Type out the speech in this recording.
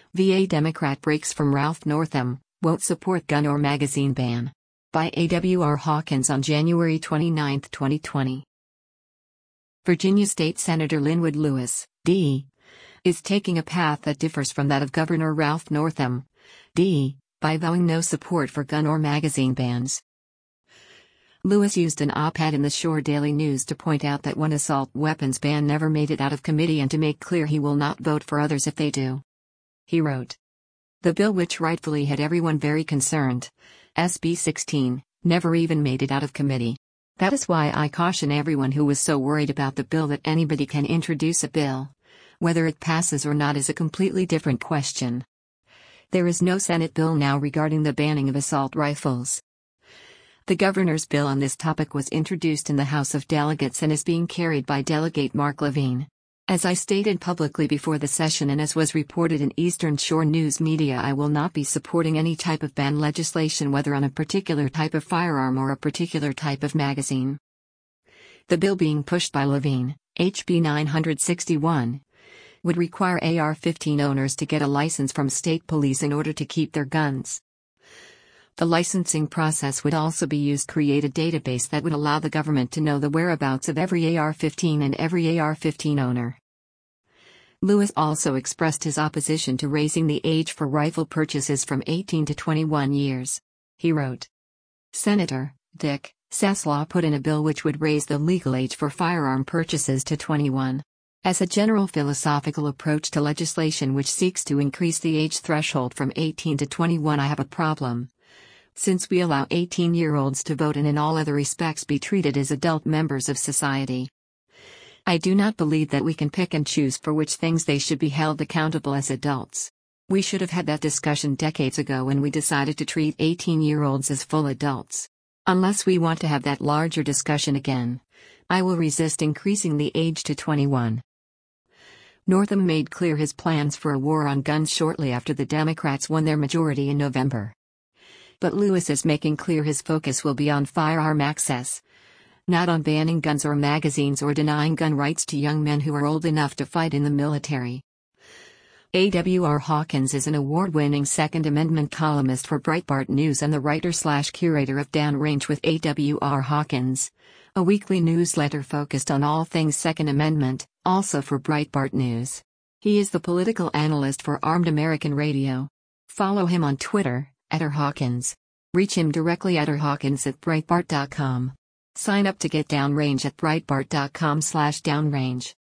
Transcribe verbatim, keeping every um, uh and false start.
V A Democrat breaks from Ralph Northam, won't support gun or magazine ban. By A W R Hawkins on January twenty-ninth, twenty twenty. Virginia State Senator Lynwood Lewis, D. is taking a path that differs from that of Governor Ralph Northam, D. by vowing no support for gun or magazine bans. Lewis used an op-ed in the Shore Daily News to point out that one assault weapons ban never made it out of committee and to make clear he will not vote for others if they do. He wrote, "The bill, which rightfully had everyone very concerned, S B sixteen, never even made it out of committee. That is why I caution everyone who was so worried about the bill that anybody can introduce a bill. Whether it passes or not is a completely different question. There is no Senate bill now regarding the banning of assault rifles. The governor's bill on this topic was introduced in the House of Delegates and is being carried by Delegate Mark Levine. As I stated publicly before the session and as was reported in Eastern Shore News Media, I will not be supporting any type of ban legislation, whether on a particular type of firearm or a particular type of magazine." The bill being pushed by Levine, H B nine sixty-one, would require A R fifteen owners to get a license from state police in order to keep their guns. The licensing process would also be used to create a database that would allow the government to know the whereabouts of every A R fifteen and every A R fifteen owner. Lewis also expressed his opposition to raising the age for rifle purchases from eighteen to twenty-one years. He wrote, "Senator Dick Cessla put in a bill which would raise the legal age for firearm purchases to twenty-one. As a general philosophical approach to legislation which seeks to increase the age threshold from eighteen to twenty-one, I have a problem. Since we allow eighteen-year-olds to vote and in all other respects be treated as adult members of society, I do not believe that we can pick and choose for which things they should be held accountable as adults. We should have had that discussion decades ago when we decided to treat eighteen-year-olds as full adults. Unless we want to have that larger discussion again, I will resist increasing the age to twenty-one." Northam made clear his plans for a war on guns shortly after the Democrats won their majority in November. But Lewis is making clear his focus will be on firearm access, not on banning guns or magazines or denying gun rights to young men who are old enough to fight in the military. A W R Hawkins is an award-winning Second Amendment columnist for Breitbart News and the writer-slash-curator of Downrange with A W R Hawkins, a weekly newsletter focused on all things Second Amendment, also for Breitbart News. He is the political analyst for Armed American Radio. Follow him on Twitter, at R Hawkins. Reach him directly at r hawkins at breitbart dot com. Sign up to get Downrange at breitbart dot com slash downrange.